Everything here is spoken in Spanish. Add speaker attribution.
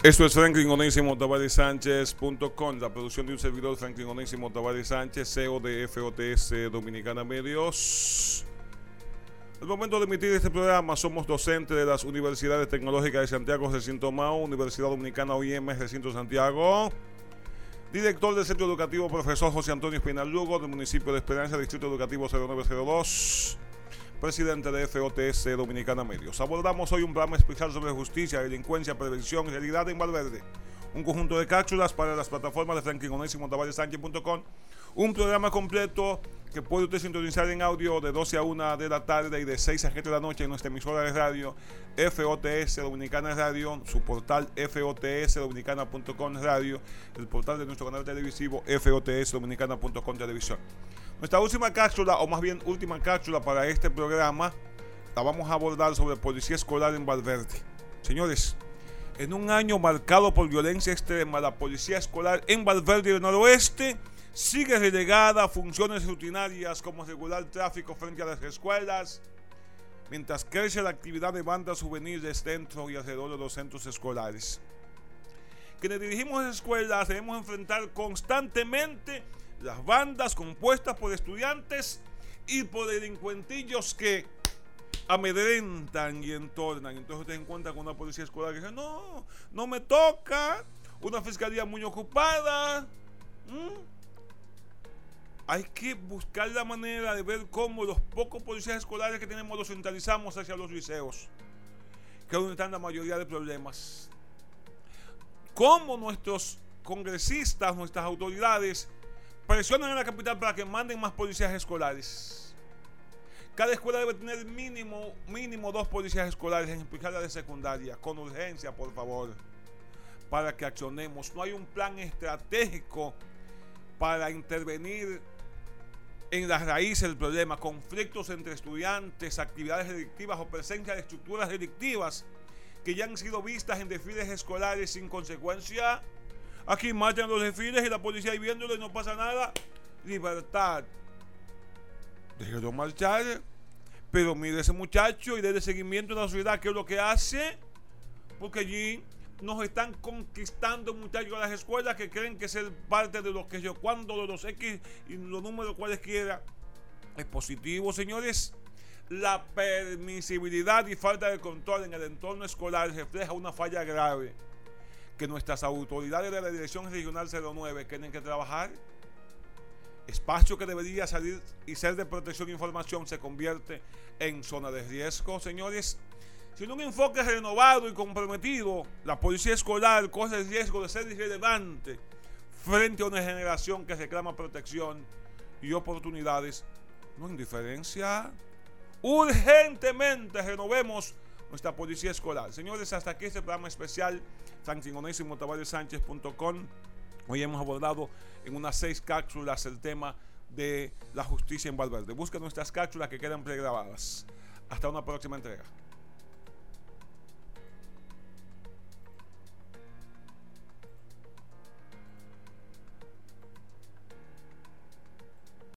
Speaker 1: Esto es Franklin Onésimo Tavares Sánchez.com, la producción de un servidor Franklin Onésimo Tavares Sánchez, CEO de FOTS Dominicana Medios. Al momento de emitir este programa somos docentes de las Universidades Tecnológicas de Santiago, Recinto Mao, Universidad Dominicana OIM, Recinto Santiago. Director del Centro Educativo Profesor José Antonio Espinal Lugo, del municipio de Esperanza, Distrito Educativo 0902. Presidente de FOTS Dominicana Medios. Abordamos hoy un programa especial sobre justicia, delincuencia, prevención y realidad en Valverde. Un conjunto de cápsulas para las plataformas de Franklin Onésimo Tavares Sánchez.com. Un programa completo que puede usted sintonizar en audio de 12 a 1 de la tarde y de 6 a 7 de la noche en nuestra emisora de radio FOTS Dominicana Radio, su portal FOTSDominicana.com Radio, el portal de nuestro canal televisivo FOTSDominicana.com Televisión. Nuestra última cápsula, o más bien última cápsula para este programa, la vamos a abordar sobre policía escolar en Valverde. Señores, en un año marcado por violencia extrema, la policía escolar en Valverde del Noroeste sigue relegada a funciones rutinarias como regular tráfico frente a las escuelas, mientras crece la actividad de bandas juveniles dentro y alrededor de los centros escolares. Quienes dirigimos las escuelas debemos enfrentar constantemente las bandas compuestas por estudiantes y por delincuentillos que amedrentan y entornan. Entonces te encuentras con una policía escolar que dice, no me toca, una fiscalía muy ocupada. Hay que buscar la manera de ver cómo los pocos policías escolares que tenemos los centralizamos hacia los liceos, que es donde están la mayoría de problemas. Cómo nuestros congresistas, nuestras autoridades presionan en la capital para que manden más policías escolares. Cada escuela debe tener mínimo 2 policías escolares, en especial la de secundaria, con urgencia, por favor, para que accionemos. No hay un plan estratégico para intervenir en las raíces del problema, conflictos entre estudiantes, actividades delictivas o presencia de estructuras delictivas que ya han sido vistas en desfiles escolares sin consecuencia. Aquí matan los desfiles y la policía ahí viéndolo y no pasa nada. Libertad. Déjelo marchar. Pero mire ese muchacho y déle seguimiento a la sociedad, ¿qué es lo que hace? Porque allí nos están conquistando muchachos a las escuelas que creen que ser parte de los que yo, cuando de los X y los números cualesquiera es positivo, señores. La permisibilidad y falta de control en el entorno escolar refleja una falla grave que nuestras autoridades de la Dirección Regional 09 tienen que trabajar. Espacio que debería salir y ser de protección e información se convierte en zona de riesgo, señores. Sin un enfoque renovado y comprometido, la policía escolar corre el riesgo de ser irrelevante frente a una generación que reclama protección y oportunidades, no indiferencia. Urgentemente renovemos nuestra policía escolar. Señores, hasta aquí este programa especial Franklin Onésimo Tavares Sánchez.com. Hoy hemos abordado en unas 6 cápsulas el tema de la justicia en Valverde. Busca nuestras cápsulas que quedan pregrabadas. Hasta una próxima entrega.